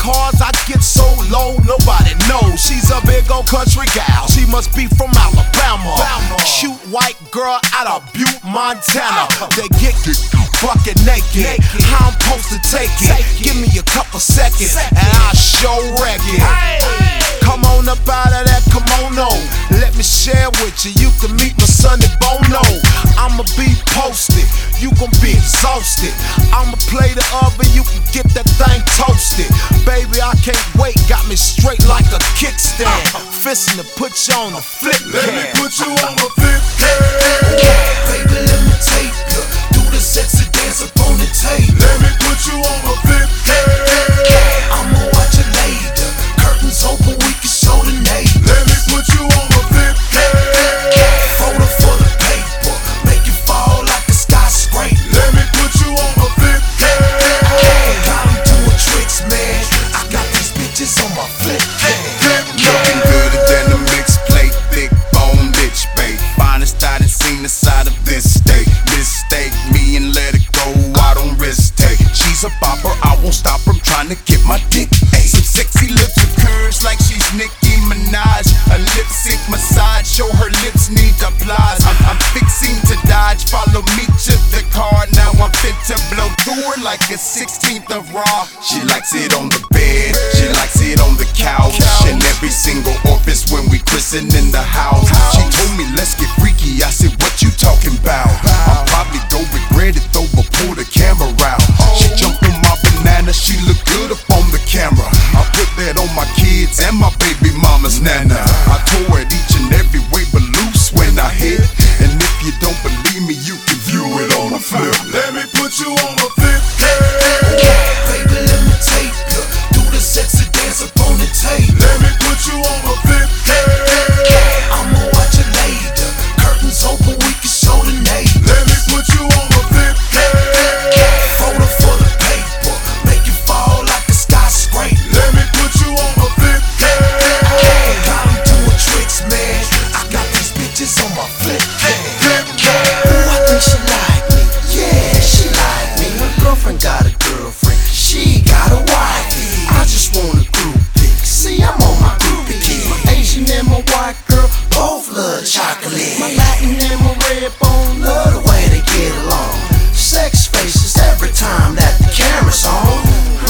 cars, I get so low, nobody knows. She's a big old country gal. She must be from Alabama. Cute white girl out of Butte, Montana. They get bucket naked. How I'm supposed to take it? Give me a couple seconds and I'll show wreck it. Come on up out of that kimono. Let me share with you. You can meet my Sonny Bono. I'ma be posted. You gon' be exhausted. I'ma play the oven. You can get that thing toasted. Baby, I can't wait. Got me straight like a kickstand. Fistin' to put you on the flip cam. Let me put you on the flip cam. Baby, let me take you. Do the sexy dance up on the tape. Let me put you on the flip cam. I'ma watch it later. Curtains open, we can show the neighbors. Let me put you on the flip cam. Photo for the paper, make it fall like a skyscraper. Let me put you on the flip cam. Got 'em doing tricks, man. I got these bitches on my flip cam. Looking gooder than a mixed plate, thick bone bitch, babe. Finest I done seen the side of this state. Mistake me and let it go, I don't risk take. She's a bopper, I won't stop from trying to get my dick. Ay, some sexy lips with curves like she's Nicki Minaj. A lip sync massage, show her lips need applause. I'm fixing to dodge, follow me to the car. Now I'm fit to blow through her like a 16th of Raw. She likes it on the bed, she likes it on the couch. In every single office when we christen in the house. She told me let's get freaky, I said what you talking about? I'll probably go regret it though, but pull the camera out. She jumped on my banana, she looked good up on the camera. I put that on my kids and my baby mama's nana. I tore it each and every way but loose when I hit. And if you don't believe me, you can view it on the flip. Let me put you on the flip cam. Baby, let me take you. Do the sexy dance up on the tape. Let me put you on the flip cam. I'ma watch it later. Curtains open, we can show the neighbors. Let me put you on the flip cam. Photo for the paper, make it fall like a skyscraper. Let me put you on the flip cam. Got 'em doing tricks, man. I got these bitches on my flip cam. Ooh, I think she like me. Yeah, she like me. My girlfriend got a girlfriend. She got a wife. I just want a group pic. See, I'm on my groupie kick. My Asian and my white girl both love chocolate. My Latin and my red bone love the way they get along. Sex faces every time that the camera's on.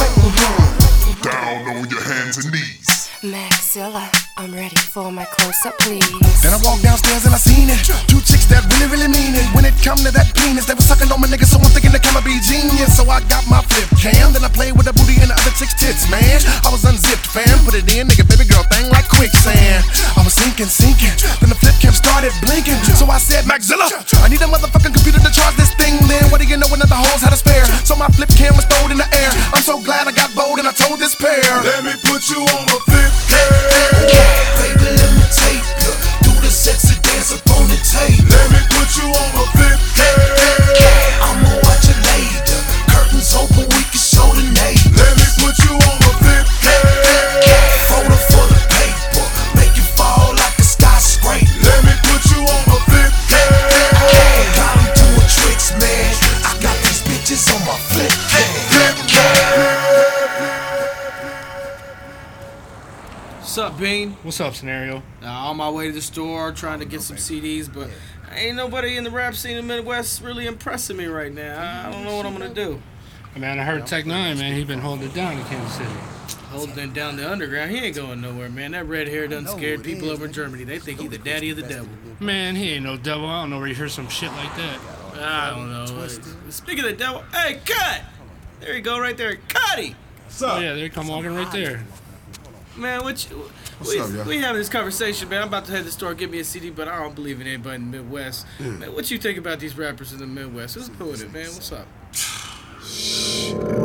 Down on your hands and knees. Maxilla, I'm ready for my close-up, please. Then I walked downstairs and I seen it. Two chicks that really mean it. When it come to that penis, they was sucking on my nigga, so I'm thinking the camera be genius. So I got my flip cam, then I played with the booty and the other chick's tits, man. I was unzipped, fam, put it in, nigga, baby girl thing like quicksand. I was sinking, then the flip cam started blinking. So I said, Maxilla, I need a motherfucking computer to charge this thing. Then what do you know, another hoes had a spare. So my flip cam was thrown in the air. I'm so glad I got bold and I told this pair. Let me put you on the flip cam. Baby, let me take you. Do the sexy dance up on the tape. Let me put you on the flip cam. I'ma watch it later. Curtains open, we can show the neighbors. Let me put you on the flip cam. Photo for the paper, make it fall like a skyscraper. Let me put you on the flip cam. Got 'em doing tricks, man. I got these bitches on my flip cam. What's up, Bean? What's up, Scenario? On my way to the store, trying to get some CDs, but ain't nobody in the rap scene in the Midwest really impressing me right now. I don't know what I'm gonna do. Man, I heard Tech 9, man, he been holding it down in Kansas City. Holding down the underground, he ain't going nowhere, man. That red hair done scared people over in Germany. They think he the daddy of the devil. Man, he ain't no devil. I don't know where you heard some shit like that. I don't know. Speaking of the devil, hey, cut! There you go, right there. Cuddy! Oh, yeah, they come walking right there. Man, we having this conversation, man. I'm about to head to the store, get me a CD, but I don't believe in anybody in the Midwest. Man, what you think about these rappers in the Midwest? Who's doing it, man? What's up?